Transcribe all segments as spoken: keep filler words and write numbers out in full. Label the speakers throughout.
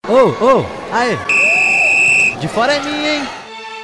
Speaker 1: Ô, ô, aê! De fora é minha, hein?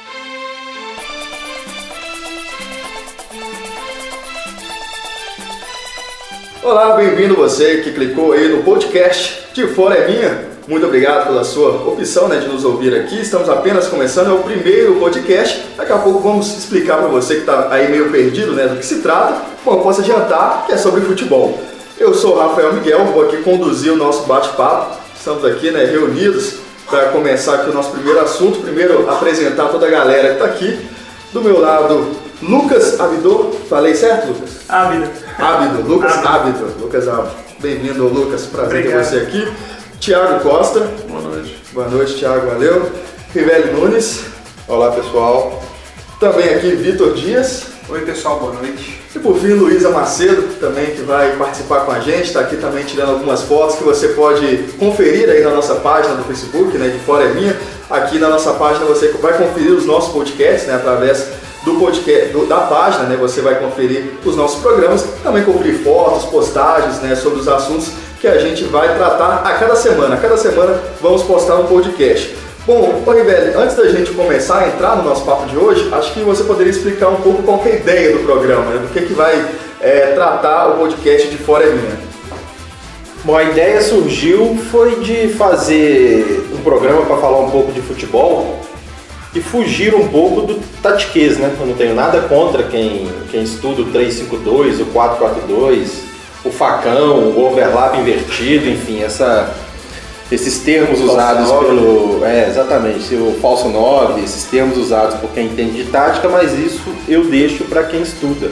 Speaker 2: Olá, bem-vindo você que clicou aí no podcast De Fora é Minha. Muito obrigado pela sua opção, né, de nos ouvir aqui. Estamos apenas começando, é o primeiro podcast. Daqui a pouco vamos explicar para você que está aí meio perdido, né, do que se trata. Bom, eu posso adiantar que é sobre futebol. Eu sou o Rafael Miguel, vou aqui conduzir o nosso bate-papo. Estamos aqui, né, reunidos para começar aqui o nosso primeiro assunto. Primeiro, apresentar toda a galera que está aqui. Do meu lado, Lucas Abidô. Falei certo, Lucas?
Speaker 3: Ábido.
Speaker 2: Ábido, Lucas Ábido. Lucas Ábido. Bem-vindo, Lucas. Prazer
Speaker 3: Obrigado.
Speaker 2: ter você aqui. Thiago Costa.
Speaker 4: Boa noite.
Speaker 2: Boa noite, Thiago. Valeu. Rivelli Nunes.
Speaker 5: Olá, pessoal.
Speaker 2: Também aqui, Vitor Dias.
Speaker 3: Oi, pessoal, boa noite.
Speaker 2: E por fim, Luísa Macedo, também que vai participar com a gente, está aqui também tirando algumas fotos que você pode conferir aí na nossa página do Facebook, né, De Fora é Minha. Aqui na nossa página você vai conferir os nossos podcasts, né, através do podcast, do, da página, né, você vai conferir os nossos programas, também conferir fotos, postagens, né, sobre os assuntos que a gente vai tratar a cada semana. A cada semana vamos postar um podcast. Bom, ô Rivelli, antes da gente começar a entrar no nosso papo de hoje, acho que você poderia explicar um pouco qual que é a ideia do programa, né? Do que, que vai é, tratar o podcast De Fora é Minha.
Speaker 5: Bom, a ideia surgiu foi de fazer um programa para falar um pouco de futebol e fugir um pouco do tatiquês, né? Eu não tenho nada contra quem, quem estuda o três cinco dois, o quatro quatro dois, o facão, o overlap invertido, enfim, essa... esses termos
Speaker 2: falso
Speaker 5: usados
Speaker 2: nove.
Speaker 5: pelo... É, exatamente, o falso nove, esses termos usados por quem entende de tática, mas isso eu deixo para quem estuda.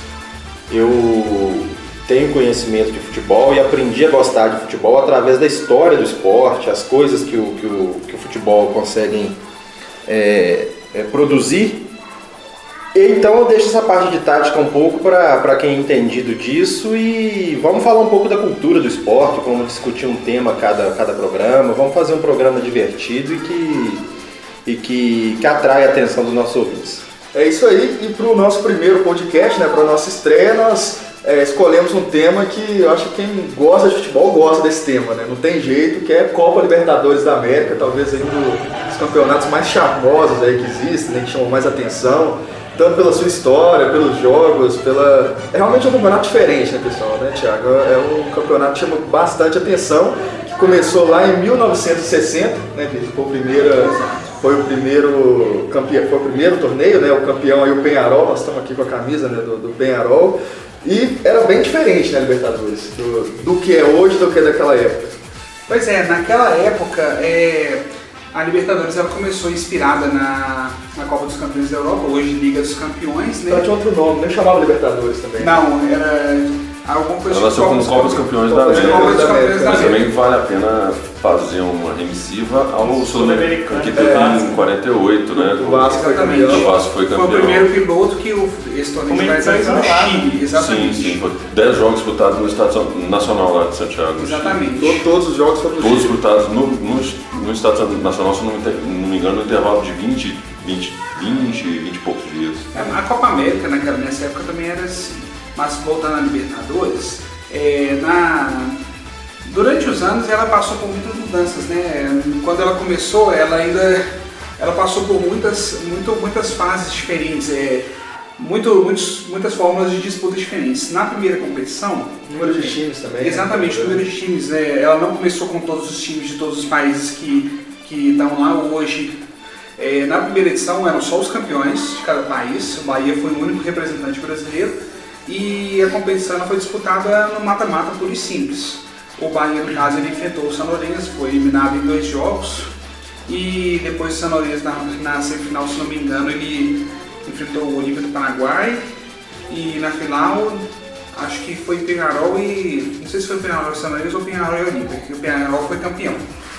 Speaker 5: Eu tenho conhecimento de futebol e aprendi a gostar de futebol através da história do esporte, as coisas que o, que o, que o futebol consegue é, é, produzir. Então eu deixo essa parte de tática um pouco para quem é entendido disso e vamos falar um pouco da cultura do esporte, vamos discutir um tema a cada, cada programa, vamos fazer um programa divertido e que, e que, que atrai a atenção dos nossos ouvintes.
Speaker 2: É isso aí, e para o nosso primeiro podcast, né, para a nossa estreia, nós é, escolhemos um tema que eu acho que quem gosta de futebol gosta desse tema, né? Não tem jeito, que é Copa Libertadores da América, talvez aí um dos campeonatos mais charmosos aí que existem, né, que chamam mais atenção. Tanto pela sua história, pelos jogos, pela... É realmente um campeonato diferente, né, pessoal, né, Thiago? É um campeonato que chama bastante atenção, que começou lá em mil novecentos e sessenta, né, Vitor? Foi o primeiro, foi o primeiro campeão, foi o primeiro torneio, né, o campeão aí, o Peñarol, nós estamos aqui com a camisa, né, do, do Peñarol, e era bem diferente, né, Libertadores, do, do que é hoje, do que é daquela época.
Speaker 3: Pois é, naquela época, é, a Libertadores ela começou inspirada na, na Copa dos Campeões da Europa, hoje Liga dos Campeões, né?
Speaker 2: Ela tinha outro nome, nem chamava Libertadores também.
Speaker 3: Não, era alguma coisa
Speaker 4: Ela nasceu como Copa dos Campeões da
Speaker 3: Copa dos
Speaker 4: América,
Speaker 3: Campeões da
Speaker 4: mas
Speaker 3: América.
Speaker 4: também vale a pena fazer uma remissiva ao Sul-Americano, que teve
Speaker 2: É.
Speaker 4: em quarenta e oito, né?
Speaker 2: O Vasco foi
Speaker 3: Exatamente.
Speaker 2: campeão.
Speaker 4: O Vasco foi
Speaker 3: Foi o
Speaker 4: campeão.
Speaker 3: primeiro piloto que o, esse torneio
Speaker 1: Como
Speaker 3: vai
Speaker 1: ele fez
Speaker 3: no
Speaker 1: lá,
Speaker 3: Chile,
Speaker 4: Sim,
Speaker 3: exatamente.
Speaker 4: sim, foi dez jogos disputados no Estado Nacional lá de Santiago. no Chile.
Speaker 3: Exatamente.
Speaker 2: To- Todos os jogos foram no
Speaker 4: Todos
Speaker 2: Chile.
Speaker 4: disputados no, no, no Estado Nacional, se não me, não me engano, no intervalo de vinte, vinte, vinte, vinte e poucos dias.
Speaker 3: A Copa América naquela, nessa época também era assim, mas voltando à Libertadores, é, na, durante os anos ela passou por muitas mudanças, né? Quando ela começou, ela ainda ela passou por muitas, muito, muitas fases diferentes, é, muito, muitos, muitas fórmulas de disputa diferentes. Na primeira competição,
Speaker 2: Número de times também.
Speaker 3: exatamente, o
Speaker 2: né?
Speaker 3: número de times, né? Ela não começou com todos os times de todos os países que, que estão lá hoje. É, na primeira edição eram só os campeões de cada país, o Bahia foi o único representante brasileiro e a competição ela foi disputada no mata-mata puro e simples. O Bahia, no caso, ele enfrentou o São Lourenço, foi eliminado em dois jogos e depois o São Lourenço, na, na semifinal, se não me engano, ele enfrentou o Olímpia do Paraguai e na final, acho que foi Peñarol e... não sei se foi Peñarol e São Lourenço ou Peñarol e Olímpia, que o Peñarol foi campeão.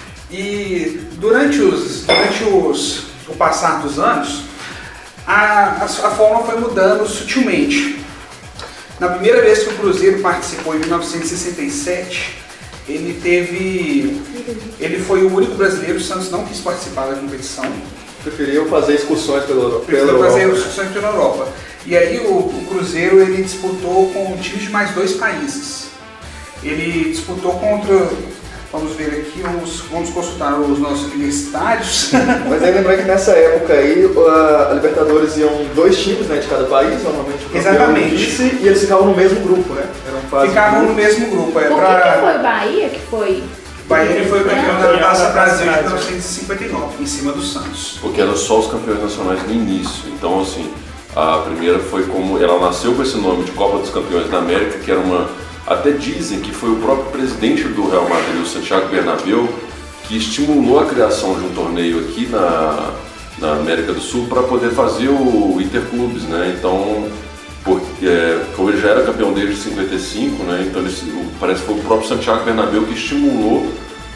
Speaker 3: E durante, os, durante os, o passar dos anos, a, a, a fórmula foi mudando sutilmente. Na primeira vez que o Cruzeiro participou, em mil novecentos e sessenta e sete, ele teve, ele foi o único brasileiro, o Santos não quis participar da competição.
Speaker 2: Preferiam fazer excursões pela Europa.
Speaker 3: Preferiu fazer excursões pela Europa. E aí o, o Cruzeiro ele disputou com times de mais dois países. Ele disputou contra Vamos ver aqui, vamos, vamos consultar os nossos universitários.
Speaker 2: Mas aí lembrando que nessa época aí, a Libertadores iam dois times, né, de cada país, normalmente o campeão
Speaker 3: Exatamente.
Speaker 2: e o vice, e eles ficavam no mesmo grupo, né? Eram fase
Speaker 3: Ficavam
Speaker 2: de
Speaker 3: no
Speaker 2: grupo.
Speaker 3: mesmo grupo. É,
Speaker 6: Por que,
Speaker 3: pra...
Speaker 6: que foi o Bahia que foi?
Speaker 3: Bahia ele foi campeão da Taça Brasil de mil
Speaker 7: Brasil.
Speaker 3: novecentos e cinquenta e nove, em cima do Santos.
Speaker 4: Porque eram só os campeões nacionais no início. Então, assim, a primeira foi como... Ela nasceu com esse nome de Copa dos Campeões da América, que era uma... Até dizem que foi o próprio presidente do Real Madrid, o Santiago Bernabéu, que estimulou a criação de um torneio aqui na, na América do Sul para poder fazer o Interclubes, né? Então, porque é, ele já era campeão desde cinquenta e cinco, né? Então ele, parece que foi o próprio Santiago Bernabéu que estimulou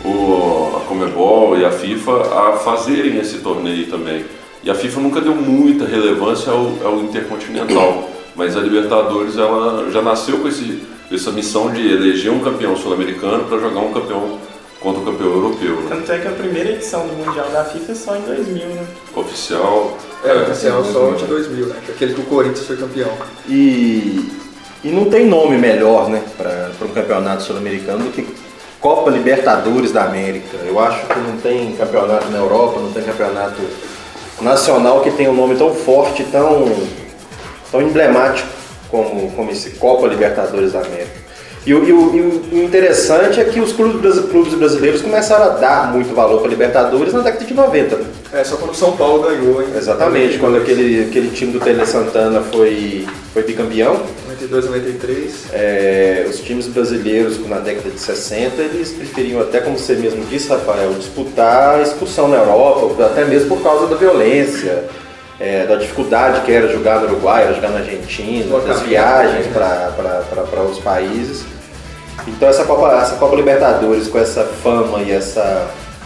Speaker 4: o, a Conmebol e a FIFA a fazerem esse torneio também. E a FIFA nunca deu muita relevância ao, ao Intercontinental, mas a Libertadores ela já nasceu com esse, essa missão de eleger um campeão sul-americano para jogar um campeão contra o campeão europeu, né?
Speaker 7: Tanto é que a primeira edição do Mundial da FIFA é só em dois mil, né?
Speaker 4: Oficial.
Speaker 2: É, oficial só de dois mil, né? Aquele que o Corinthians foi campeão.
Speaker 5: E, e não tem nome melhor, né, para um campeonato sul-americano do que Copa Libertadores da América. Eu acho que não tem campeonato na Europa, não tem campeonato nacional que tenha um nome tão forte, tão, tão emblemático como, como esse Copa Libertadores da América. E o, e, o, e o interessante é que os clubes, clubes brasileiros começaram a dar muito valor para a Libertadores na década de noventa. Né?
Speaker 2: É, só quando o São Paulo ganhou, hein?
Speaker 5: Exatamente, quando aquele, aquele time do Tele Santana foi, foi bicampeão.
Speaker 2: noventa e dois, noventa e três.
Speaker 5: É, os times brasileiros na década de sessenta, eles preferiam até, como você mesmo disse, Rafael, disputar a excursão na Europa, até mesmo por causa da violência, é, da dificuldade que era jogar no Uruguai, era jogar na Argentina, das viagens para os países. Então essa Copa, essa Copa Libertadores, com essa fama e essa,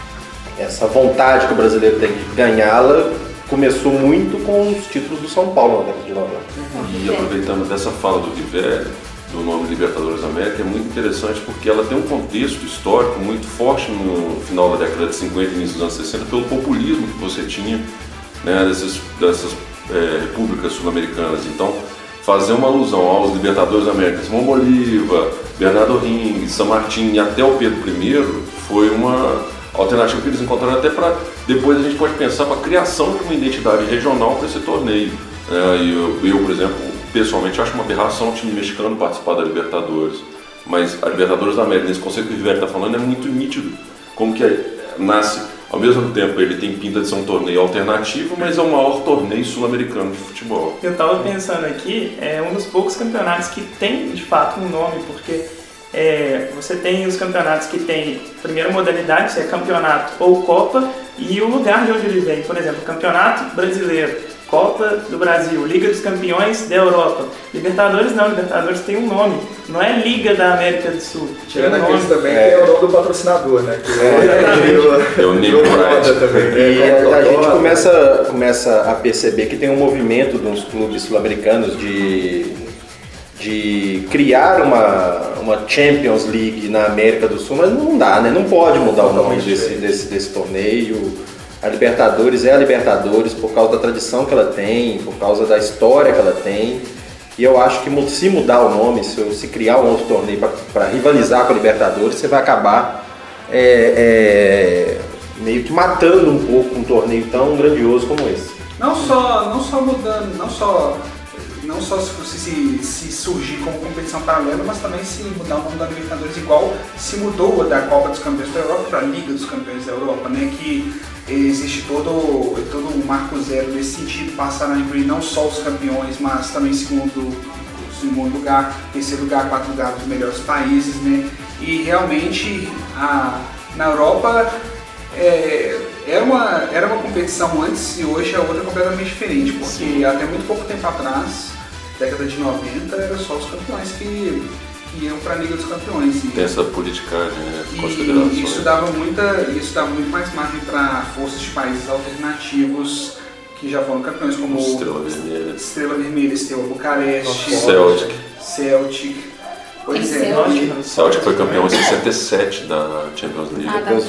Speaker 5: essa vontade que o brasileiro tem de ganhá-la, começou muito com os títulos do São Paulo na década de noventa.
Speaker 4: E aproveitando dessa fala do Rivelli, do nome Libertadores da América, é muito interessante porque ela tem um contexto histórico muito forte no final da década de cinquenta e início dos anos sessenta, pelo populismo que você tinha, né, dessas, dessas é, repúblicas sul-americanas. Então, fazer uma alusão aos Libertadores da América, Simão Bolívar, Bernardo Ring, San Martín e até o Pedro I foi uma alternativa que eles encontraram até para depois a gente pode pensar para a criação de uma identidade regional para esse torneio. É, e eu, eu, por exemplo, pessoalmente acho uma aberração o time mexicano participar da Libertadores, mas a Libertadores da América, nesse conceito que o Rivelli está falando, é muito nítido, como que é, nasce, ao mesmo tempo ele tem pinta de ser um torneio alternativo, mas é o maior torneio sul-americano de futebol.
Speaker 7: Eu estava pensando aqui, é um dos poucos campeonatos que tem de fato um nome, porque é, você tem os campeonatos que tem primeira modalidade, que é campeonato ou Copa, e o lugar de onde ele vem. Por exemplo, Campeonato Brasileiro, Copa do Brasil, Liga dos Campeões da Europa. Libertadores não, Libertadores tem um nome, não é Liga da América do Sul.
Speaker 2: Tirando
Speaker 7: um
Speaker 2: aqueles
Speaker 7: nome.
Speaker 2: também, é. que é o nome do patrocinador, né? Que
Speaker 5: É,
Speaker 4: é o Name Right.
Speaker 2: também.
Speaker 5: E
Speaker 2: É,
Speaker 5: a, a
Speaker 2: Copa
Speaker 5: gente
Speaker 2: Copa.
Speaker 5: começa, começa a perceber que tem um movimento de uns clubes sul-americanos de, de criar uma, uma Champions League na América do Sul, mas não dá, né? Não pode mudar o nome desse, desse, desse torneio. A Libertadores é a Libertadores por causa da tradição que ela tem, por causa da história que ela tem. E eu acho que se mudar o nome, se, se criar um outro torneio para rivalizar com a Libertadores, você vai acabar é, é, meio que matando um pouco um torneio tão grandioso como esse.
Speaker 3: Não só, não só mudando, não só, não só se, se, se surgir como competição paralela, mas também se mudar o nome da Libertadores, igual se mudou da Copa dos Campeões da Europa para a Liga dos Campeões da Europa, né? Que existe todo, todo um marco zero nesse sentido, passar a incluir não só os campeões, mas também segundo, segundo lugar, terceiro lugar, quarto lugar dos melhores países, né? E realmente a, na Europa é, era, uma, era uma competição antes e hoje é outra completamente diferente, porque Sim. até muito pouco tempo atrás, década de noventa, era só os campeões que que iam para a Liga dos Campeões. E,
Speaker 4: tem essa politicagem, né?
Speaker 3: E isso dava, muita, isso dava muito mais margem para forças de países alternativos que já foram campeões, como
Speaker 4: Estrela Vermelha,
Speaker 3: Estrela Vermelha, Steaua Bucareste,
Speaker 4: Celtic.
Speaker 3: Celtic. Pois é,
Speaker 6: Celtic.
Speaker 4: Celtic foi campeão em sessenta e sete da Champions League.
Speaker 6: Ah,
Speaker 5: Champions League.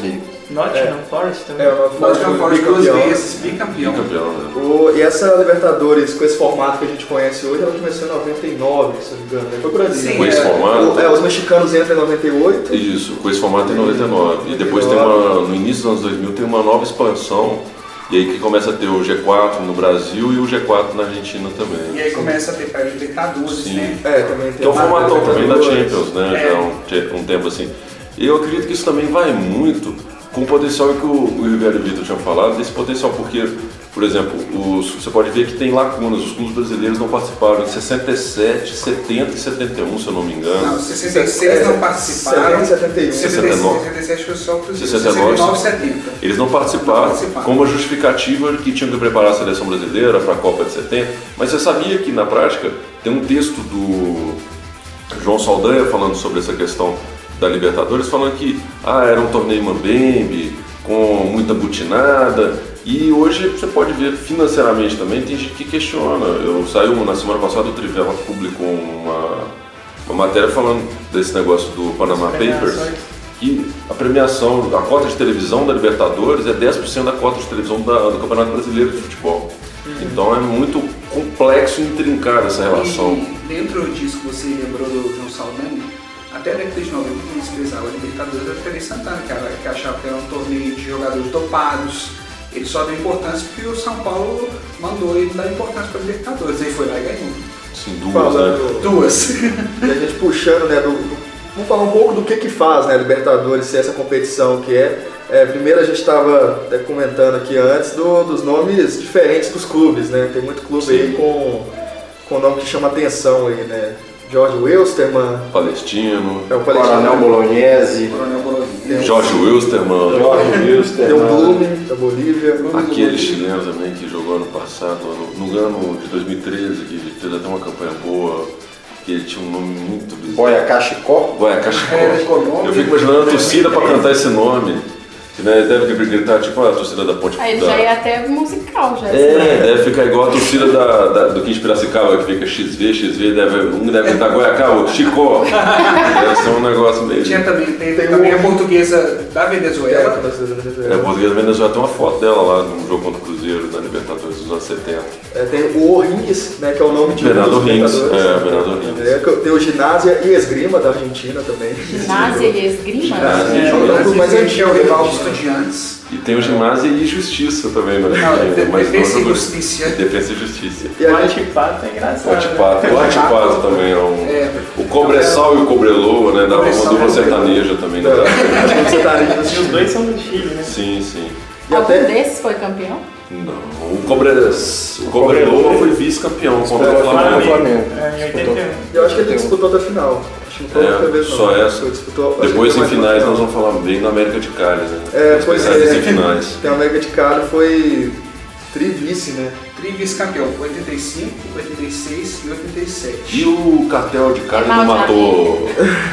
Speaker 7: Nottingham Forest também.
Speaker 2: É, o
Speaker 3: Nottingham Forest duas
Speaker 2: bicampeão.
Speaker 3: vezes, bicampeão.
Speaker 4: Bicampeão, né?
Speaker 2: O- E essa Libertadores, com esse formato que a gente conhece hoje, ela começou em noventa e nove, se não me engano, né? Foi por ali.
Speaker 3: Sim,
Speaker 4: Com esse
Speaker 3: é.
Speaker 4: formato.
Speaker 2: O- é, os mexicanos entram em noventa e oito.
Speaker 4: Isso, com esse formato em noventa e nove. E depois tem uma, no início dos anos dois mil tem uma nova expansão. E aí que começa a ter o G quatro no Brasil e o G quatro na Argentina também.
Speaker 3: E aí começa a ter pré-libertadores,
Speaker 4: Sim.
Speaker 3: né?
Speaker 2: É, também tem
Speaker 4: Que é o
Speaker 2: uma
Speaker 4: formatão também da
Speaker 2: Libertadores.
Speaker 4: Champions, né?
Speaker 3: É.
Speaker 4: Já há um, um tempo assim. E eu acredito que isso também vai muito com o potencial que o, o Rivera e o Vitor tinham falado, desse potencial, porque, por exemplo, os, você pode ver que tem lacunas, os clubes brasileiros não participaram em sessenta e sete, setenta e setenta e um, se eu não me engano.
Speaker 3: Não, sessenta e seis não participaram.
Speaker 2: setenta e um.
Speaker 3: setenta e seis, setenta e sete foi só o Cruzeiro.
Speaker 4: sessenta e nove,
Speaker 3: sessenta e nove, setenta.
Speaker 4: Eles não participaram,
Speaker 3: Não participaram.
Speaker 4: com uma justificativa que tinham que preparar a seleção brasileira para a Copa de setenta, mas você sabia que na prática tem um texto do João Saldanha falando sobre essa questão da Libertadores, falando que ah, era um torneio mambembe, com muita butinada, e hoje você pode ver financeiramente também, tem gente que questiona. Eu saiu na semana passada, o Trivela publicou uma, uma matéria falando desse negócio do Panama Papers, que a premiação, a cota de televisão da Libertadores é dez por cento da cota de televisão da, do Campeonato Brasileiro de Futebol. Então é muito complexo e intrincada essa relação.
Speaker 3: E dentro disso que você lembrou do João Saldanha, até a década de noventa, quem desprezava a Libertadores era o Tele Santana, que, era, que achava que era um torneio de jogadores dopados. Ele só deu importância porque o São Paulo mandou ele dar importância para a Libertadores. Aí foi lá e ganhou.
Speaker 4: Sim, duas,
Speaker 2: Falando,
Speaker 4: né?
Speaker 3: Duas.
Speaker 2: E a gente puxando, né, do, do- vamos falar um pouco do que que faz, né, a Libertadores ser essa competição que é. É, primeiro a gente estava até comentando aqui antes do- dos nomes diferentes dos clubes, né, tem muito clube
Speaker 4: Sim.
Speaker 2: aí com, com nome que chama atenção aí, né, Jorge Wilstermann,
Speaker 4: Palestino,
Speaker 2: é o
Speaker 5: Coronel
Speaker 2: Palestino,
Speaker 5: Bolonhese,
Speaker 3: Coronel Bolonha.
Speaker 4: Jorge Wilstermann,
Speaker 5: Jorge Wilster,
Speaker 2: tem o Blume, da Bolívia,
Speaker 4: aquele chileno também que jogou ano passado, no, no ano de dois mil e treze, que fez até uma campanha boa, que ele tinha um nome muito bizarro.
Speaker 5: Boia Cachicó.
Speaker 4: Boia Cachicó.
Speaker 3: É, Colômbia.
Speaker 4: Eu fico imaginando a torcida para cantar esse nome. Que, né, deve gritar tipo a torcida da Ponte.
Speaker 6: Aí
Speaker 4: da...
Speaker 6: já é até musical, já.
Speaker 4: É, deve ficar igual a torcida da, da, do quinze Piracicaba, que fica X V, X V, deve, um deve gritar Goiacá, outro Chicó. Deve ser um negócio meio...
Speaker 3: Tinha também, tem,
Speaker 2: Tem
Speaker 3: também
Speaker 2: um-
Speaker 3: a portuguesa da
Speaker 2: é,
Speaker 3: Venezuela.
Speaker 4: É, a portuguesa Venezuela tem uma foto dela lá num jogo contra o Cruzeiro, na Libertadores dos anos setenta.
Speaker 2: é, tem o Orrinhos, né, que é o nome de um
Speaker 4: Bernardo
Speaker 2: dos
Speaker 4: Rins,
Speaker 2: Libertadores.
Speaker 4: é, Bernardo Rins.
Speaker 2: É, que tem o Ginásia e Esgrima da Argentina também.
Speaker 6: Ginásio e esgrima.
Speaker 2: Ginásio.
Speaker 3: É,
Speaker 2: Jogando
Speaker 3: mas
Speaker 2: mais
Speaker 3: é
Speaker 2: antigo,
Speaker 3: o rival
Speaker 2: né?
Speaker 3: dos Estudiantes.
Speaker 4: E tem o Ginásio e Justiça também, né?
Speaker 3: Não, de-
Speaker 4: Mas
Speaker 3: Defensa e
Speaker 4: jogou-
Speaker 3: Justiça.
Speaker 4: Defesa e Justiça.
Speaker 2: E
Speaker 7: O
Speaker 2: a gente,
Speaker 7: antipato é engraçado.
Speaker 4: O Atipato, o Atipato também é um...
Speaker 3: É.
Speaker 4: O Cobressal e o Cobreloa, né? Dava uma
Speaker 3: Cobressal
Speaker 4: dupla
Speaker 3: e o Cobreloa.
Speaker 4: sertaneja também, né?
Speaker 2: você tá ali no
Speaker 7: E os dois são do Chile, né?
Speaker 4: Sim, sim.
Speaker 2: E
Speaker 6: Algum
Speaker 2: até,
Speaker 6: desses foi campeão?
Speaker 4: Não, o, Cobre... o Cobreloa foi vice-campeão contra o Flamengo.
Speaker 5: Flamengo.
Speaker 7: É, em oitenta e um.
Speaker 2: eu acho que ele disputou até a final. Acho que não foi
Speaker 4: É,
Speaker 2: outra vez, não.
Speaker 4: só essa.
Speaker 2: Ele disputou- acho que
Speaker 4: Depois
Speaker 2: foi
Speaker 4: em
Speaker 2: mais uma
Speaker 4: finais
Speaker 2: final.
Speaker 4: nós vamos falar bem da América de Cali, né?
Speaker 2: É, pois
Speaker 4: Especialistas
Speaker 2: é.
Speaker 4: em finais.
Speaker 2: Tem a América de Cali, foi tri-vice, né?
Speaker 3: Tri-vice-campeão, oitenta e cinco, oitenta e seis e oitenta e sete.
Speaker 4: E o cartel de Cali não
Speaker 6: Mal
Speaker 4: matou...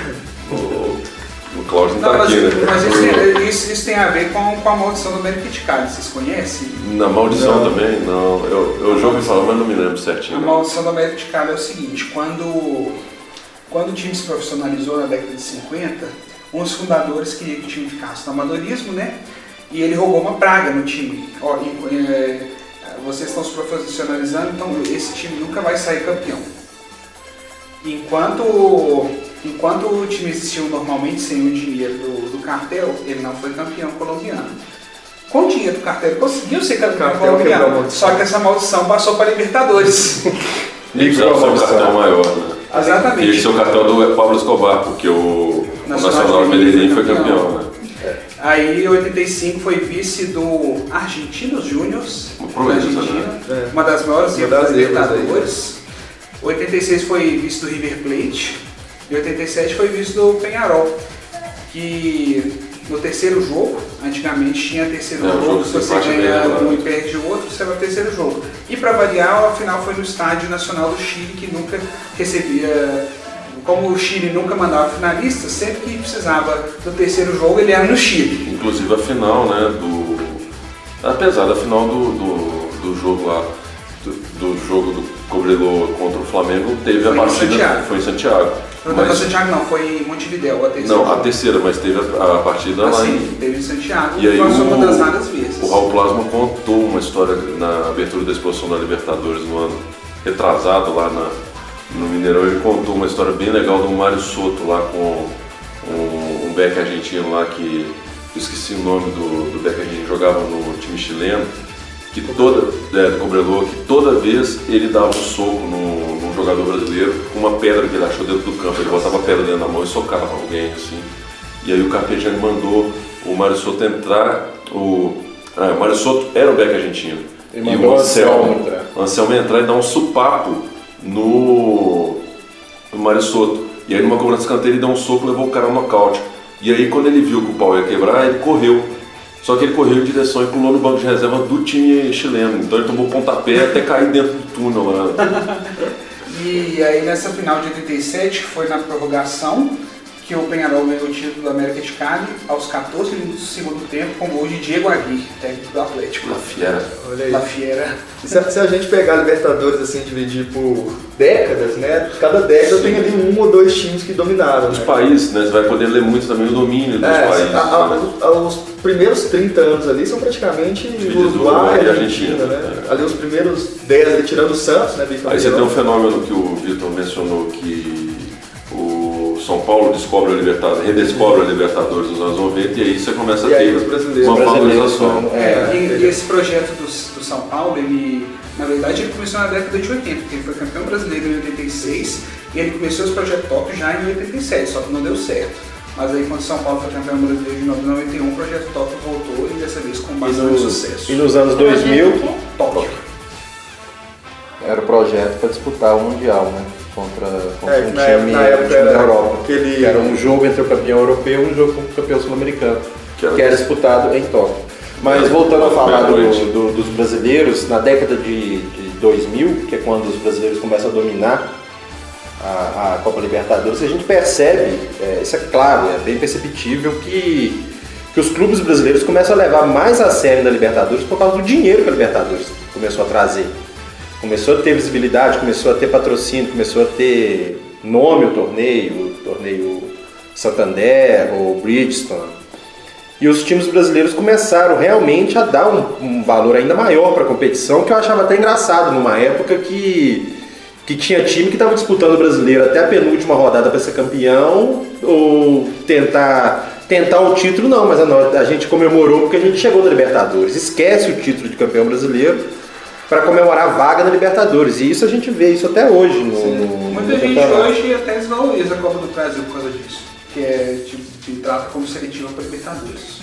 Speaker 4: o... o Cláudio não
Speaker 3: Não,
Speaker 4: tá
Speaker 3: mas,
Speaker 4: aqui, né?
Speaker 3: mas isso, tem- isso- isso tem a ver com, com a maldição do América de Cali, vocês conhecem?
Speaker 4: Na maldição
Speaker 2: Não.
Speaker 4: também? Não. Eu, eu já ouvi falar, mas não me lembro certinho.
Speaker 3: A
Speaker 4: não.
Speaker 3: maldição do América de Cali é o seguinte, quando, quando o time se profissionalizou na década de cinquenta, um dos fundadores queria que o time ficasse no amadorismo, né? E ele roubou uma praga no time. Ó, e, é, vocês estão se profissionalizando, então esse time nunca vai sair campeão. Enquanto, enquanto o time existiu normalmente sem o dinheiro do, do cartel, ele não foi campeão colombiano. Com o dinheiro do cartel, ele conseguiu ser campeão
Speaker 2: Cartel quebrou a
Speaker 3: colombiano,
Speaker 2: maldição.
Speaker 3: só que essa maldição passou para Libertadores.
Speaker 4: Ele precisava ser um cartel maior, né?
Speaker 3: Exatamente.
Speaker 4: E esse é o cartel do Pablo Escobar, porque o, o
Speaker 3: Nacional
Speaker 4: Nacional de
Speaker 3: de Medellín
Speaker 4: Medellín foi
Speaker 3: foi
Speaker 4: campeão,
Speaker 3: campeão.
Speaker 4: né?
Speaker 3: Aí, em oitenta e cinco, foi vice do Argentinos Júniors,
Speaker 4: Uma
Speaker 3: da
Speaker 4: proeza,
Speaker 3: Argentina,
Speaker 2: né?
Speaker 3: uma das maiores
Speaker 2: Uma
Speaker 3: equipes
Speaker 2: das
Speaker 3: da
Speaker 2: zebras aí.
Speaker 3: Libertadores. oitenta e seis foi vice do River Plate. E oitenta e sete foi vice do Peñarol. Que no terceiro jogo, antigamente tinha terceiro
Speaker 4: É, o
Speaker 3: jogo,
Speaker 4: jogo
Speaker 3: se
Speaker 4: se
Speaker 3: você
Speaker 4: empate
Speaker 3: ganha
Speaker 4: ganha,
Speaker 3: um
Speaker 4: né?
Speaker 3: e perde o outro, você vai pro terceiro jogo. E para variar, a final foi no Estádio Nacional do Chile, que nunca recebia. Como o Chile nunca mandava finalistas, sempre que precisava do terceiro jogo, ele era no Chile.
Speaker 4: Inclusive a final, né, do... Apesar da final do, do, do jogo lá, do, do jogo do Cobreloa contra o Flamengo, teve
Speaker 3: Foi
Speaker 4: a
Speaker 3: em
Speaker 4: partida...
Speaker 3: Santiago.
Speaker 4: Foi em Santiago.
Speaker 3: No
Speaker 4: Mas-
Speaker 3: mas... Santiago não, foi em Montevidéu, a terceira.
Speaker 4: Não, a terceira, mas teve a, a partida lá
Speaker 3: Assim,
Speaker 4: em...
Speaker 3: teve em Santiago,
Speaker 4: E aí
Speaker 3: foi
Speaker 4: o,
Speaker 3: uma das raras vezes.
Speaker 4: o Raul Plasma contou uma história na abertura da exposição da Libertadores no ano retrasado lá na, no Mineirão. Ele contou uma história bem legal do Mário Soto lá com um, um back argentino lá que eu esqueci o nome do, do back argentino, jogava no time chileno, que toda, é, do Cobreloa, que toda vez ele dava um soco num, num jogador brasileiro com uma pedra que ele achou dentro do campo. Ele botava a pedra dentro da mão e socava alguém assim. E aí o Carpegiani mandou o Mário Soto entrar. O, ah, o Mário Soto era o back argentino.
Speaker 5: Ele
Speaker 4: E
Speaker 5: mandou
Speaker 4: o
Speaker 5: o Anselmo
Speaker 4: Anselmo,
Speaker 5: entrar.
Speaker 4: o Anselmo entrar e dar um supapo no, no Mário Soto. E aí numa cobrança de escanteio ele deu um soco e levou o cara ao nocaute. E aí quando ele viu que o pau ia quebrar, ele correu. Só que ele correu em direção e pulou no banco de reserva do time chileno. Então ele tomou pontapé até cair dentro do túnel lá.
Speaker 3: E aí nessa final de oitenta e sete, que foi na prorrogação, que o Peñarol ganhou o título da América de Cali aos catorze minutos do segundo tempo, com gol de Diego Aguirre, técnico do Atlético.
Speaker 4: La Fiera.
Speaker 2: Olha aí.
Speaker 3: La Fiera.
Speaker 2: E se, a- se a gente pegar a Libertadores assim, dividir por décadas, né? Cada década
Speaker 4: Sim.
Speaker 2: tem ali um ou dois times que dominaram.
Speaker 4: Os
Speaker 2: né?
Speaker 4: países, né? Você vai poder ler muito também o domínio dos
Speaker 2: É,
Speaker 4: países.
Speaker 2: a- a-
Speaker 4: né?
Speaker 2: a- os primeiros trinta anos ali são praticamente
Speaker 4: Dividido
Speaker 2: Uruguai
Speaker 4: e
Speaker 2: e Argentina,
Speaker 4: Argentina,
Speaker 2: né?
Speaker 4: é.
Speaker 2: Ali os primeiros dez, ali, tirando o Santos, né?
Speaker 4: Aí você tem um fenômeno que o Vitor mencionou, que o São Paulo descobre a Libertadores, redescobre a Libertadores nos anos noventa, e aí você começa a
Speaker 2: E aí
Speaker 4: ter
Speaker 2: os brasileiros.
Speaker 4: uma
Speaker 5: Brasileiros
Speaker 4: valorização.
Speaker 5: são-
Speaker 3: É,
Speaker 5: É,
Speaker 3: e, e esse projeto do, do São Paulo, ele, na verdade, ele começou na década de oitenta, porque ele foi campeão brasileiro em oitenta e seis, e ele começou esse projeto top já em oitenta e sete, só que não deu certo. Mas aí quando o São Paulo foi campeão brasileiro de noventa e um, o projeto top voltou e dessa vez com
Speaker 5: E
Speaker 3: bastante
Speaker 5: nos,
Speaker 3: sucesso.
Speaker 5: e nos anos dois mil,
Speaker 3: Tóquio.
Speaker 5: era o projeto para disputar o Mundial, né? Contra, contra
Speaker 2: É,
Speaker 5: um
Speaker 2: que na, época-
Speaker 5: time,
Speaker 2: na
Speaker 5: um
Speaker 2: época
Speaker 5: time da
Speaker 2: era
Speaker 5: Europa.
Speaker 2: aquele.
Speaker 5: Que era um jogo entre o campeão europeu e um jogo com o campeão sul-americano,
Speaker 4: Que era-
Speaker 5: que era disputado em Tóquio. Mas voltando a falar do- do- dos brasileiros, na década de, de dois mil, que é quando os brasileiros começam a dominar a, a Copa Libertadores, a gente percebe, é, isso é claro, é bem perceptível, que, que os clubes brasileiros começam a levar mais a sério da Libertadores por causa do dinheiro que a Libertadores começou a trazer. Começou a ter visibilidade, começou a ter patrocínio, começou a ter nome o torneio, o torneio Santander, o Bridgestone. E os times brasileiros começaram realmente a dar um, um valor ainda maior para a competição, que eu achava até engraçado numa época que, que tinha time que estava disputando o brasileiro até a penúltima rodada para ser campeão, ou tentar, tentar o título, não, mas a, no- a gente comemorou porque a gente chegou na Libertadores. Esquece o título de campeão brasileiro para comemorar a vaga na Libertadores. E isso a gente vê isso até hoje no, no,
Speaker 3: Muita
Speaker 5: no
Speaker 3: gente
Speaker 5: campeonato.
Speaker 3: hoje até desvaloriza a Copa do Brasil por causa disso, que é tipo, que trata como seletiva para Libertadores.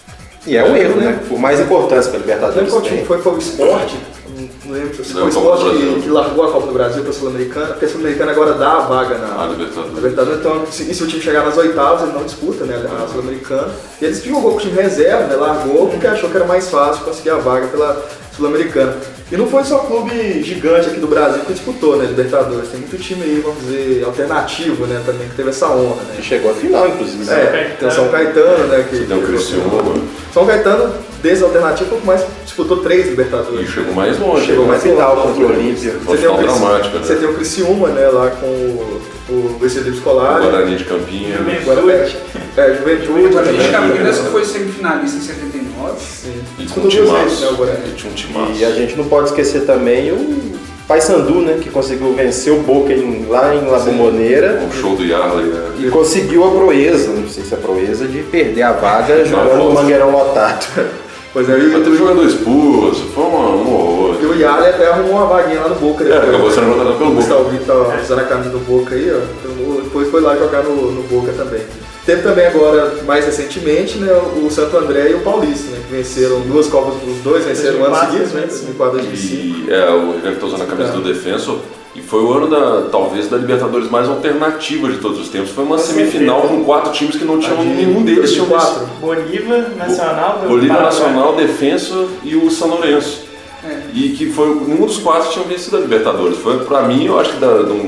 Speaker 5: E é um erro, né? Por mais importância que a
Speaker 2: Lembra
Speaker 5: Libertadores
Speaker 2: qual time
Speaker 5: tem.
Speaker 2: foi? Foi o Sport? Não lembro se foi
Speaker 4: Não,
Speaker 2: o
Speaker 4: a Copa do
Speaker 2: Sport que,
Speaker 4: Brasil.
Speaker 2: que largou a Copa do Brasil para a Sul-Americana, porque a Sul-Americana agora dá a vaga na,
Speaker 4: A Libertadores.
Speaker 2: na Libertadores. Então, se, e se o time chegar nas oitavas, ele não disputa, né, a Sul-Americana. E eles jogou com o time reserva, né, largou porque achou que era mais fácil conseguir a vaga pela Sul-Americana. E não foi só o clube gigante aqui do Brasil que disputou, né, Libertadores. Tem muito time aí, vamos dizer, alternativo, né, também, que teve essa honra, né.
Speaker 5: Que chegou à final, inclusive.
Speaker 2: É, tem o São Caetano, né, que...
Speaker 4: Você tem o Criciúma,
Speaker 2: São Caetano, desde alternativo, foi o que mais disputou três Libertadores.
Speaker 4: e chegou mais longe.
Speaker 2: Chegou
Speaker 4: né?
Speaker 2: mais
Speaker 5: final
Speaker 2: longe.
Speaker 5: contra o Olímpia.
Speaker 2: Você tem, o
Speaker 4: Final
Speaker 2: Crici-
Speaker 4: dramática, né?
Speaker 2: você tem o Criciúma, né, lá com o, o Vencedor
Speaker 4: O
Speaker 2: Escolar.
Speaker 4: Guarani de Campinas.
Speaker 2: Guarani. É, Juventude.
Speaker 3: O Guarani de
Speaker 2: também.
Speaker 3: Campinas que foi semifinalista em setenta e nove.
Speaker 2: Sim.
Speaker 4: E
Speaker 2: Disputou
Speaker 4: tinha um
Speaker 2: duas vezes,
Speaker 4: timaço.
Speaker 2: né, o Guarani.
Speaker 4: E tinha um timaço.
Speaker 5: E a gente não pode esquecer também o Paysandu, né? Que conseguiu vencer o Boca em- lá em La Bombonera
Speaker 4: O show do Yarley, né?
Speaker 5: e conseguiu a proeza, não sei se é a proeza, de perder a vaga jogando no
Speaker 4: volta.
Speaker 5: Mangueirão lotado.
Speaker 2: Pois é,
Speaker 4: Mas
Speaker 2: e,
Speaker 4: teve jogador expulso, foi uma, um horror.
Speaker 2: e o Yali até arrumou uma vaguinha lá no Boca.
Speaker 4: É, acabou sendo contratado pelo
Speaker 2: O
Speaker 4: Boca.
Speaker 2: Gustavo Vitor tá usando a camisa do Boca aí, ó. Então, depois foi lá jogar no, no Boca também. Teve também agora, mais recentemente, né, o Santo André e o Paulista, né, que venceram duas Copas, os dois venceram anos seguidos, né, dois mil e quatro e dois mil e cinco.
Speaker 4: E é, o Ricardo tá usando a camisa
Speaker 2: Tá.
Speaker 4: do Defensor. E foi o ano da, talvez, da Libertadores mais alternativa de todos os tempos. Foi uma
Speaker 7: Com
Speaker 4: semifinal
Speaker 7: certeza.
Speaker 4: com quatro times que não tinham
Speaker 2: A de
Speaker 4: nenhum deles tinham
Speaker 2: dois mil e quatro.
Speaker 7: Bolívar, Nacional do
Speaker 4: Bolívar
Speaker 7: Paraguai.
Speaker 4: Nacional, Defensor e o São Lourenço.
Speaker 3: É.
Speaker 4: E que foi nenhum dos quatro tinham vencido a Libertadores. Foi, pra mim, eu acho que da, de um-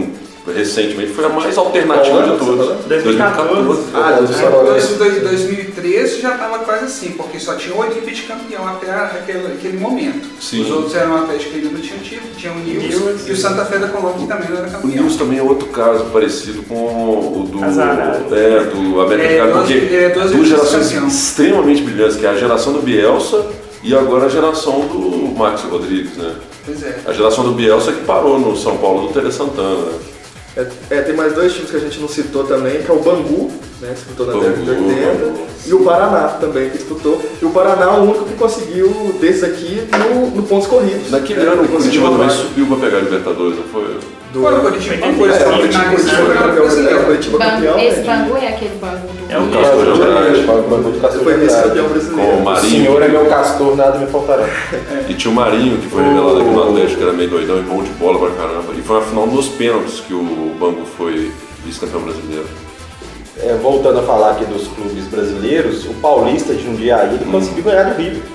Speaker 4: recentemente foi a mais alternativa de todas.
Speaker 7: dois mil e quatorze.
Speaker 2: Ah,
Speaker 3: Em dois mil e treze já estava quase assim, porque só tinha o Olímpia de campeão até aquele, aquele momento.
Speaker 4: Sim.
Speaker 3: Os outros eram o Atlético que ainda não tinham tido, tinha o Nils e o Santa Fé da Colômbia que também não era
Speaker 4: O
Speaker 3: campeão.
Speaker 4: Nils também é outro caso parecido com o do,
Speaker 7: Azarado.
Speaker 4: é, do América
Speaker 3: É,
Speaker 4: Cali,
Speaker 3: duas-
Speaker 4: porque
Speaker 3: é, duas
Speaker 4: duas
Speaker 3: vezes
Speaker 4: gerações
Speaker 3: campeão.
Speaker 4: extremamente brilhantes, que é a geração do Bielsa e agora a geração do Max Rodrigues, né?
Speaker 3: Pois é.
Speaker 4: A geração do Bielsa que parou no São Paulo do Tele Santana, né?
Speaker 2: É, é, tem mais dois times que a gente não citou também, que é o Bangu, né, que disputou na
Speaker 4: Bangu,
Speaker 2: década de oitenta,
Speaker 4: Bangu.
Speaker 2: e o Paraná também, que disputou. E o Paraná é o único que conseguiu, desses aqui, no, no pontos corridos.
Speaker 4: Naquele
Speaker 2: né,
Speaker 4: ano o
Speaker 2: que conseguiu
Speaker 4: Curitiba
Speaker 2: uma
Speaker 4: também
Speaker 2: vaga
Speaker 4: subiu para pegar a Libertadores, não foi?
Speaker 2: do-
Speaker 3: Foi o Curitiba,
Speaker 7: É,
Speaker 3: foi
Speaker 2: É,
Speaker 3: o
Speaker 2: o Curitiba
Speaker 3: Curitiba
Speaker 2: foi campeão brasileiro. Curitiba
Speaker 6: Bangu-
Speaker 2: campeão,
Speaker 6: esse
Speaker 2: né,
Speaker 6: Bangu é aquele Bangu do
Speaker 7: É o
Speaker 6: Rio.
Speaker 4: Castor de Andrade.
Speaker 5: O Bangu de Castor
Speaker 2: Foi
Speaker 5: de Andrade.
Speaker 2: vice-campeão
Speaker 4: Com
Speaker 2: brasileiro.
Speaker 4: o
Speaker 5: O
Speaker 4: Marinho.
Speaker 5: senhor é meu castor, nada me faltará.
Speaker 4: E tinha o Marinho, que foi revelado aqui no Atlético, que era meio doidão e bom de bola pra caramba. E foi uma final nos pênaltis que o Bangu foi vice-campeão brasileiro.
Speaker 5: É, voltando a falar aqui dos clubes brasileiros, o Paulista de Jundiaí ele conseguiu ganhar do River.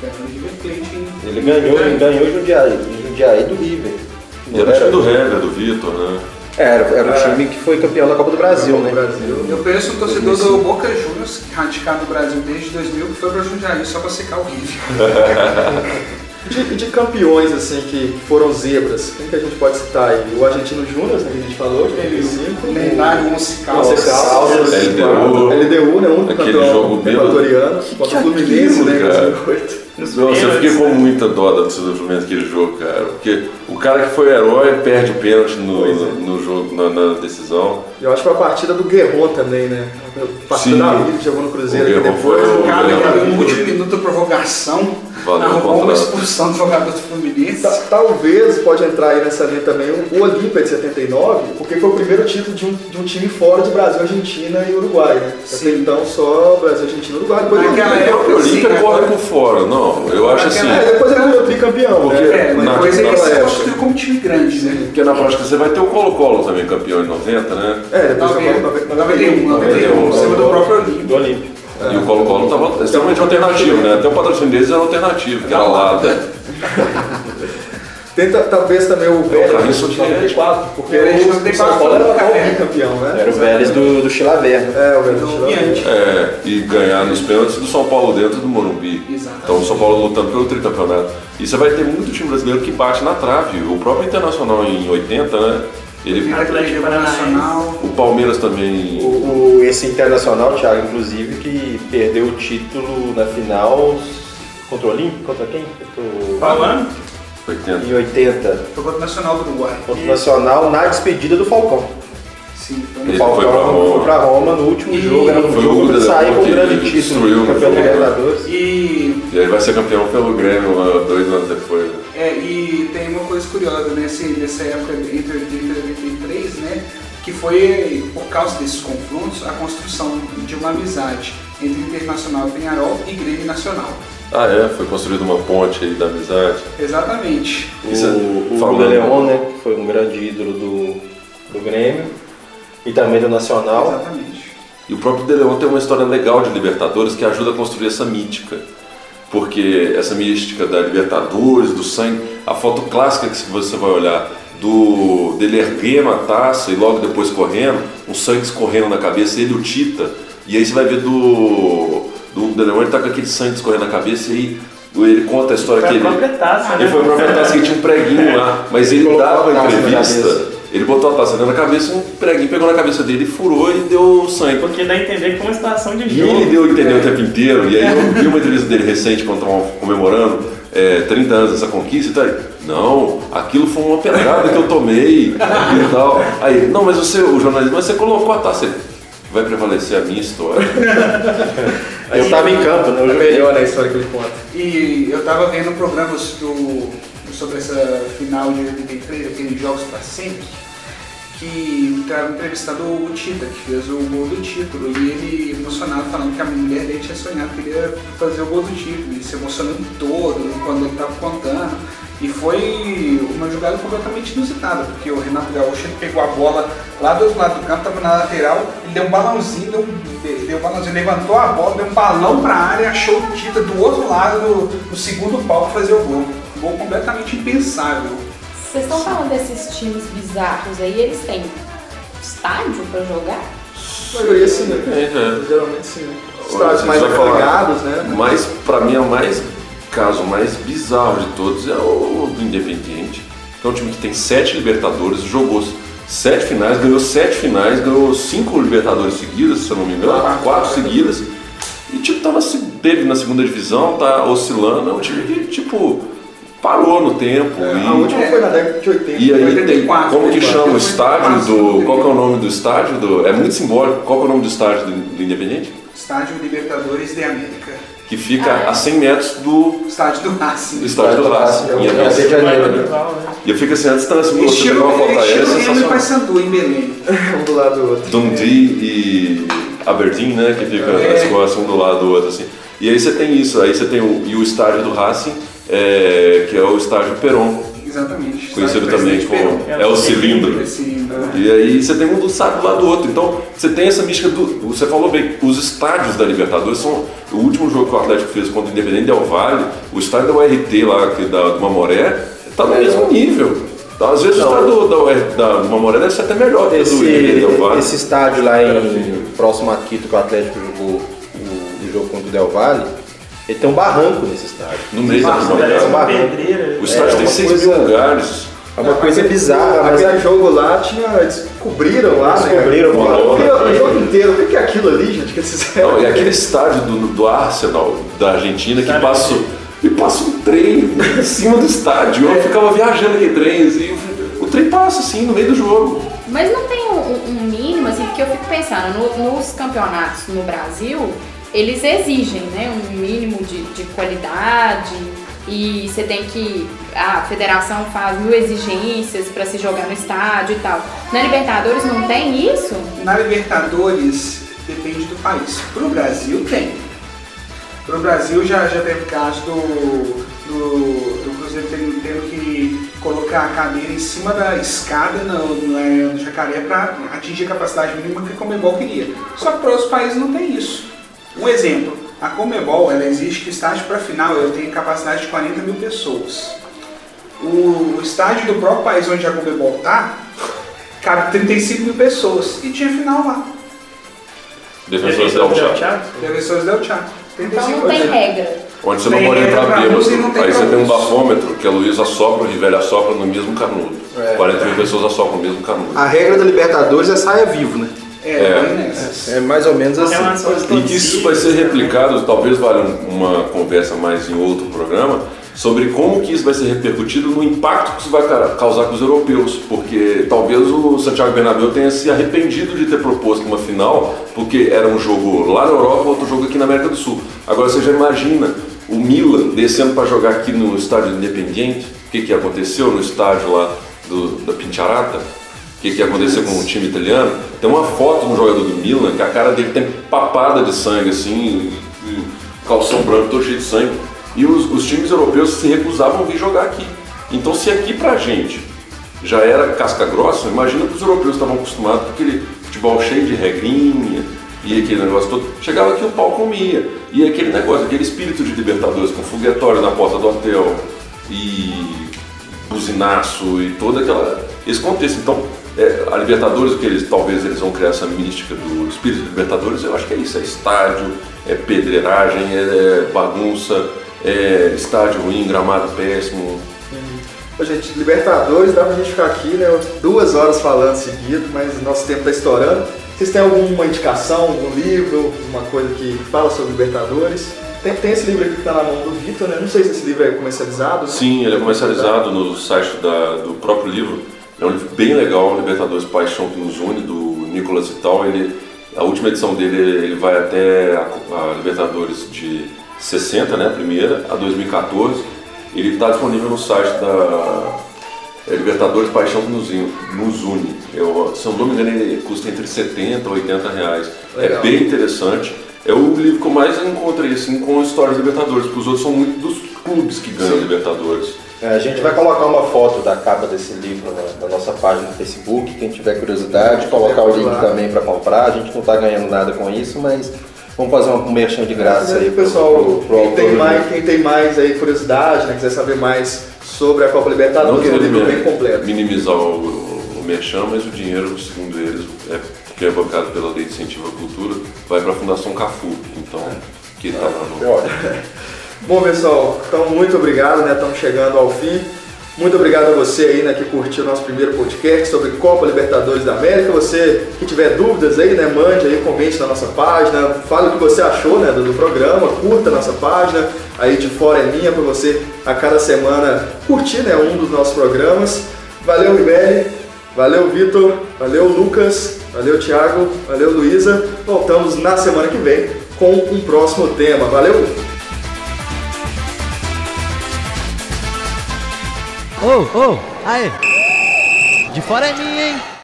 Speaker 5: Ele ganhou, ele ganhou Jundiaí, Jundiaí do River.
Speaker 4: E era o time do Hever, do Vitor, né?
Speaker 5: Era, era o time que foi campeão da Copa do Brasil, né?
Speaker 2: Brasil.
Speaker 3: Eu conheço um torcedor do Boca Juniors, radicado no Brasil desde dois mil, que foi pra Jundiaí só pra secar o River.
Speaker 2: De, de campeões, assim, que foram zebras, quem que a gente pode citar aí? O Argentino Júnior, né, que a gente falou, de dois mil e cinco.
Speaker 3: O lendário Once
Speaker 2: Once
Speaker 3: Caldas.
Speaker 2: Caldas,
Speaker 4: L D U.
Speaker 2: L D U, né, o único
Speaker 4: Aquele
Speaker 2: campeão
Speaker 4: jogo bêbado.
Speaker 2: equatoriano, contra o Fluminense,
Speaker 4: aquilo,
Speaker 2: né, em
Speaker 4: cara?
Speaker 2: dois mil e oito.
Speaker 7: Nos
Speaker 4: Nossa, eu fiquei
Speaker 7: pênaltis.
Speaker 4: com muita dó da torcida do Fluminense naquele jogo, cara. Porque o cara que foi herói perde o pênalti no,
Speaker 2: Pois é.
Speaker 4: no jogo, na, na decisão.
Speaker 2: Eu acho que foi a partida do Guerron também, né? A partida
Speaker 4: Sim.
Speaker 2: da vida que jogou no Cruzeiro
Speaker 4: O
Speaker 2: aqui
Speaker 4: Guerron
Speaker 2: depois.
Speaker 4: foi o-
Speaker 3: O cara
Speaker 4: Legal.
Speaker 3: que no último minuto da prorrogação
Speaker 4: Valeu o
Speaker 3: arrumou uma
Speaker 4: contrato.
Speaker 3: expulsão do jogador do Fluminense.
Speaker 2: Ta- Talvez pode entrar aí nessa linha também o Olímpia de setenta e nove, porque foi o primeiro título de um, de um time fora de Brasil, Argentina e Uruguai, né? Até
Speaker 3: Sim.
Speaker 2: então só Brasil, Argentina e Uruguai. Depois o
Speaker 3: Naquela
Speaker 2: Olímpia-
Speaker 3: época,
Speaker 4: O Olímpia
Speaker 3: sim,
Speaker 4: corre
Speaker 3: agora-
Speaker 4: por fora, não. Eu acho assim.
Speaker 2: É, depois ele virou tricampeão,
Speaker 4: Porque-
Speaker 2: né?
Speaker 3: É,
Speaker 2: Mas
Speaker 4: na-
Speaker 3: depois ele
Speaker 2: naquela
Speaker 3: se
Speaker 2: época.
Speaker 3: construiu como time grande, né?
Speaker 4: Porque na prática você vai ter o Colo-Colo também campeão em noventa, né?
Speaker 2: É, depois
Speaker 3: noventa e um,
Speaker 2: noventa-
Speaker 3: noventa e um, noventa e um, em cima do próprio Olímpia.
Speaker 5: Do Olímpio.
Speaker 4: E o Colo-Colo estava extremamente alternativo, né? Até o patrocínio deles era alternativo, que era lá. Né?
Speaker 2: Tenta, talvez também o Vélez
Speaker 4: carrinho
Speaker 2: de
Speaker 4: soviético.
Speaker 2: noventa e quatro, porque
Speaker 3: Vélez de
Speaker 2: o
Speaker 3: noventa e
Speaker 2: São
Speaker 3: quatro
Speaker 2: Paulo era
Speaker 3: foi o
Speaker 2: atual
Speaker 3: Café.
Speaker 2: bicampeão, né?
Speaker 5: Era o Vélez do, do Chilaverno.
Speaker 2: É, o Vélez
Speaker 3: Do
Speaker 2: de
Speaker 3: Bianchi.
Speaker 4: É, e ganhar nos pênaltis do São Paulo dentro do Morumbi.
Speaker 3: Exatamente.
Speaker 4: Então o São Paulo lutando pelo tricampeonato. E você vai ter muito time brasileiro que bate na trave. O próprio Internacional em oitenta, né? Ele,
Speaker 7: Atlético Paranaense.
Speaker 3: Nacional.
Speaker 4: o Palmeiras também.
Speaker 5: O, o- esse Internacional, Thiago, inclusive, que perdeu o título na final contra o Olímpio, contra quem? Contra o-
Speaker 7: Qual ano?
Speaker 4: oitenta.
Speaker 5: Em oitenta,
Speaker 3: Jogou no Nacional do Uruguai.
Speaker 5: contra o Nacional, na despedida do Falcão.
Speaker 3: Sim, foi
Speaker 5: O
Speaker 4: Ele
Speaker 5: Falcão
Speaker 4: foi pra Roma.
Speaker 5: foi pra Roma no último
Speaker 3: E
Speaker 5: jogo, era um
Speaker 4: foi
Speaker 5: jogo
Speaker 4: o
Speaker 5: para
Speaker 4: Grêmio
Speaker 5: sair com um
Speaker 4: que
Speaker 5: grande título
Speaker 4: destruiu
Speaker 5: do
Speaker 4: o
Speaker 5: Campeão
Speaker 4: jogo, né?
Speaker 5: Libertadores.
Speaker 3: E,
Speaker 4: E aí vai ser campeão pelo Grêmio uh, dois anos depois. Né?
Speaker 3: é, e tem uma coisa curiosa nesse, nessa época entre oitenta e oitenta e três, né? Que foi, por causa desses confrontos, a construção de uma amizade entre Internacional Penharol e Grêmio Nacional.
Speaker 4: Ah, é? Foi construída uma ponte aí da amizade.
Speaker 3: Exatamente.
Speaker 4: Isso é-
Speaker 5: O, o
Speaker 4: falando-
Speaker 5: Hugo de Leon, né, que foi um grande ídolo do, do Grêmio e também do Nacional.
Speaker 3: Exatamente.
Speaker 4: E o próprio De Leon tem uma história legal de Libertadores que ajuda a construir essa mítica. Porque essa mística da Libertadores, do sangue, a foto clássica que você vai olhar do dele erguendo a taça e logo depois correndo, um sangue escorrendo na cabeça, ele e o Tita. E aí você vai ver do, do De Leon, ele tá com aquele sangue escorrendo na cabeça e aí ele conta a história
Speaker 7: Foi
Speaker 4: que
Speaker 7: a
Speaker 4: ele...
Speaker 7: própria taça,
Speaker 4: Ele
Speaker 7: né?
Speaker 4: foi pra própria taça que tinha um preguinho lá, mas ele
Speaker 5: colocou
Speaker 4: dava
Speaker 5: a taça na
Speaker 4: entrevista,
Speaker 5: cabeça.
Speaker 4: ele botou a taça dentro da cabeça, um preguinho pegou na cabeça dele, furou e deu sangue.
Speaker 7: Porque dá a entender que foi uma situação de
Speaker 4: E
Speaker 7: jogo.
Speaker 4: ele deu a entender o tempo inteiro, e aí eu vi uma entrevista dele recente quando estavam comemorando é, trinta anos dessa conquista e tal. Não, aquilo foi uma pedrada que eu tomei e tal. Aí, ele, não, mas você, o jornalista, mas você colocou a taça. Ele, vai prevalecer a minha história.
Speaker 5: Eu tava em campo, né? Eu
Speaker 2: É
Speaker 5: joguei.
Speaker 2: melhor, né, a história que ele conta.
Speaker 3: E eu tava vendo programas do, sobre essa final de oitenta e três, aqueles Jogos pra Sempre, que estava entrevistado o Tita, que fez o gol do título, e ele emocionado falando que a mulher dele tinha sonhado que ele ia fazer o gol do título, e se emocionando todo quando ele estava contando. E foi uma jogada completamente inusitada, porque o Renato Gaúcho ele pegou a bola lá do outro lado do campo, estava na lateral, ele deu um balãozinho, deu um, deu um balãozinho, levantou a bola, deu um balão para a área, achou o Tita do outro lado do, do segundo pau para fazer o gol. Um gol completamente impensável.
Speaker 6: Vocês estão falando desses times bizarros aí, eles têm estádio pra jogar?
Speaker 2: A maioria sim, né?
Speaker 4: É, é.
Speaker 2: Geralmente sim. Estádios
Speaker 4: Você
Speaker 2: mais
Speaker 4: vai falar,
Speaker 2: agregados, né?
Speaker 4: Mas pra mim é o mais caso mais bizarro de todos é o do Independiente, que é um time que tem sete Libertadores, jogou sete finais, ganhou sete finais, ganhou cinco Libertadores seguidas, se eu não me engano,
Speaker 2: Ah,
Speaker 4: quatro
Speaker 2: é.
Speaker 4: seguidas. E tipo, tá na, teve na segunda divisão, tá oscilando, é um time que tipo parou no tempo.
Speaker 2: É,
Speaker 4: e,
Speaker 2: a última foi na década de oitenta.
Speaker 4: e aí tem,
Speaker 3: oitenta e quatro,
Speaker 4: como que
Speaker 3: oitenta e quatro,
Speaker 4: chama o
Speaker 3: oitenta e
Speaker 4: estádio
Speaker 3: quatro,
Speaker 4: do, qual que é o nome do estádio do, é muito simbólico, qual que é o nome do estádio do, do Independiente?
Speaker 3: Estádio Libertadores de América.
Speaker 4: Que fica a cem metros do
Speaker 3: Estádio do Racing.
Speaker 4: do estádio do Racing, em
Speaker 5: É o
Speaker 4: Avião.
Speaker 5: Rio de Janeiro, né?
Speaker 4: E eu fico assim, a distância, você
Speaker 3: Estilo,
Speaker 4: pegar uma foto aérea, é
Speaker 3: estilo Remo e
Speaker 4: sensacional.
Speaker 3: Paysandu em Belém.
Speaker 2: Um do lado do outro.
Speaker 4: Dundee e Aberdeen, né, que fica
Speaker 3: É.
Speaker 4: as costas um do lado do outro, assim. E aí você tem isso, aí você tem o, e o estádio do Racing, é, que é o estádio Peron,
Speaker 3: Exatamente.
Speaker 4: conhecido
Speaker 3: Estádio
Speaker 4: também
Speaker 3: Presidente
Speaker 4: como
Speaker 3: Perón.
Speaker 4: é o cilindro.
Speaker 3: É cilindro.
Speaker 4: E aí você tem um do estádio do lado do outro. Então você tem essa mística do. Você falou bem, os estádios da Libertadores são. O último jogo que o Atlético fez contra o Independente Del Valle, o estádio da U R T lá, que da, do Mamoré, tá no mesmo nível. Então, às vezes
Speaker 5: Não.
Speaker 4: o estádio do, da, U R T, da do Mamoré deve ser até melhor que o do Independente Del
Speaker 5: Esse,
Speaker 4: Valle.
Speaker 5: esse estádio lá
Speaker 4: Era
Speaker 5: em
Speaker 4: filho.
Speaker 5: próximo a Quito que o Atlético jogou o, o jogo contra o Del Valle, ele tem um barranco nesse estádio.
Speaker 4: No meio da
Speaker 7: Parece
Speaker 4: arquibancada.
Speaker 7: uma
Speaker 5: barranco.
Speaker 7: pedreira.
Speaker 4: O estádio
Speaker 5: É,
Speaker 4: tem
Speaker 5: uma
Speaker 4: seis
Speaker 5: coisa-
Speaker 4: mil lugares.
Speaker 5: É uma coisa bizarra, mas
Speaker 2: Aquele jogo lá tinha. Descobriram lá, né?
Speaker 5: Descobriram,
Speaker 2: cara?
Speaker 4: falaram.
Speaker 2: O que- O jogo inteiro. O que é aquilo ali, gente? Que eles fizeram?
Speaker 4: Não, e aquele estádio do, do Arsenal da Argentina que
Speaker 7: Estádio
Speaker 4: passa, e passa um trem em cima do estádio. Eu ficava viajando aquele trem assim, o trem passa assim no meio do jogo.
Speaker 6: Mas não tem um, um mínimo, assim, porque eu fico pensando, no- nos campeonatos no Brasil, eles exigem, né, um mínimo de, de qualidade e você tem que, a federação faz mil exigências para se jogar no estádio e tal. Na Libertadores não tem isso?
Speaker 3: Na Libertadores, depende do país. Pro Brasil, tem. Pro Brasil, já, já teve caso do, do, do Cruzeiro tendo, tendo que colocar a cadeira em cima da escada no, no, no Jacaré para atingir a capacidade mínima que a Conmebol queria. Só que para outros países não tem isso. Um exemplo, a Conmebol, ela exige que o estádio para final ele tenha capacidade de quarenta mil pessoas. O, o estádio do próprio país onde a Conmebol está, cabe trinta e cinco mil pessoas. E tinha final lá.
Speaker 4: Defensores del Chaco.
Speaker 3: Defensores del Chaco.
Speaker 6: Então não tem regra.
Speaker 4: Onde você não
Speaker 3: Tem
Speaker 4: pode
Speaker 3: regra
Speaker 4: entrar
Speaker 3: pra
Speaker 4: bêbado.
Speaker 3: luz e não tem
Speaker 4: Aí você
Speaker 3: pra
Speaker 4: tem um
Speaker 3: luz.
Speaker 4: bafômetro, que a Luísa assopra, o Rivelli assopra no mesmo canudo.
Speaker 5: É.
Speaker 4: quarenta mil pessoas assopram no mesmo canudo.
Speaker 2: A regra da Libertadores é saia vivo, né?
Speaker 3: É,
Speaker 4: É.
Speaker 3: bem nessas.
Speaker 5: é mais ou menos assim.
Speaker 7: É uma sorte
Speaker 4: E que isso vai ser replicado, talvez valha uma conversa mais em outro programa, sobre como que isso vai ser repercutido no impacto que isso vai ca- causar com os europeus, porque talvez o Santiago Bernabéu tenha se arrependido de ter proposto uma final, porque era um jogo lá na Europa, outro jogo aqui na América do Sul. Agora você já imagina o Milan descendo para jogar aqui no estádio Independiente, o que, que aconteceu no estádio lá do, da Pincharata? O que, que aconteceu com o time italiano? Tem uma foto do jogador do Milan que a cara dele tem papada de sangue, assim, e- e calção branco todo cheio de sangue. E os, os times europeus se recusavam a vir jogar aqui. Então, se aqui pra gente já era casca grossa, imagina que os europeus estavam acostumados com aquele futebol cheio de regrinha e aquele negócio todo. Chegava aqui o pau comia. E aquele negócio, aquele espírito de Libertadores com foguetório na porta do hotel e buzinaço e todo aquela, esse contexto. Então, é, a Libertadores, o que eles, talvez eles vão criar essa mística do espírito de Libertadores, eu acho que é isso, é estádio, é pedreiragem, é bagunça, é estádio ruim, gramado péssimo.
Speaker 2: Ô, gente, Libertadores, dá pra gente ficar aqui, né, duas horas falando seguido, mas nosso tempo tá estourando. Vocês têm alguma indicação, algum livro, alguma coisa que fala sobre Libertadores? Tem, tem esse livro aqui que tá na mão do Vitor, né? Não sei se esse livro é comercializado.
Speaker 4: Sim, ele é comercializado no site da, do próprio livro. É um livro bem legal, Libertadores Paixão que nos une, do Nicolas Vital. Ele, a última edição dele ele vai até a, a Libertadores de sessenta, né, a primeira, a dois mil e quatorze. Ele está disponível no site da é, Libertadores Paixão que nos, nos une. Eu, se eu não me engano, ele custa entre setenta e oitenta reais.
Speaker 2: Legal.
Speaker 4: É bem interessante. É o livro que eu mais encontrei assim, com histórias de Libertadores, porque os outros são muito dos clubes que ganham Libertadores.
Speaker 5: É, a gente vai colocar uma foto da capa desse livro na, na nossa página no Facebook. Quem tiver curiosidade, colocar o link também para comprar. A gente não está ganhando nada com isso, mas vamos fazer um merchan de graça aí
Speaker 2: O pessoal,
Speaker 5: pro, pro, pro
Speaker 2: quem, tem
Speaker 5: autor,
Speaker 2: mais,
Speaker 5: né?
Speaker 2: quem tem mais aí curiosidade, né, quiser saber mais sobre a Copa
Speaker 4: Não
Speaker 2: Libertadores, é um
Speaker 4: querendo
Speaker 2: livro bem completo.
Speaker 4: minimizar o, o merchan, mas o dinheiro, segundo eles, é, que é bancado pela Lei de Incentivo à Cultura, vai para a Fundação Cafu. Então, que está lá no...
Speaker 2: Bom, pessoal, então muito obrigado, né? Estamos chegando ao fim. Muito obrigado a você aí, né, que curtiu o nosso primeiro podcast sobre Copa Libertadores da América. Você que tiver dúvidas aí, né, mande aí, comente na nossa página, fale o que você achou, né, do, do programa, curta a nossa página aí de Fora é Minha, para você a cada semana curtir, né, um dos nossos programas. Valeu, Ribéry, valeu, Vitor, valeu, Lucas, valeu, Thiago, valeu, Luísa. Voltamos na semana que vem com um próximo tema. Valeu!
Speaker 1: Ô, ô, aê! De Fora é Minha, hein?